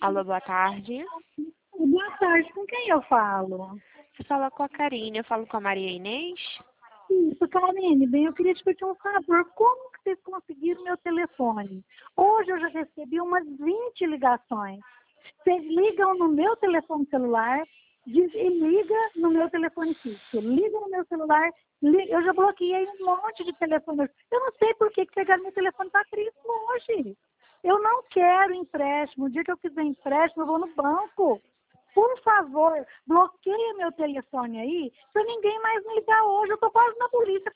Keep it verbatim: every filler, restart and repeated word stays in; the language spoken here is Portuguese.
Alô, boa tarde. Boa tarde, com quem eu falo? Você fala com a Karine, eu falo com a Maria Inês. Isso, Karine, bem, eu queria te pedir um favor. Como que vocês conseguiram meu telefone? Hoje eu já recebi umas vinte ligações. Vocês ligam no meu telefone celular diz, e liga no meu telefone fixo. Liga no meu celular, liga, eu já bloqueei um monte de telefone. Eu não sei por que que pegaram meu telefone para Cristo hoje. Eu não quero empréstimo. O dia que eu fizer empréstimo, eu vou no banco. Por favor, bloqueie meu telefone aí, para ninguém mais me ligar hoje. Eu estou quase na polícia.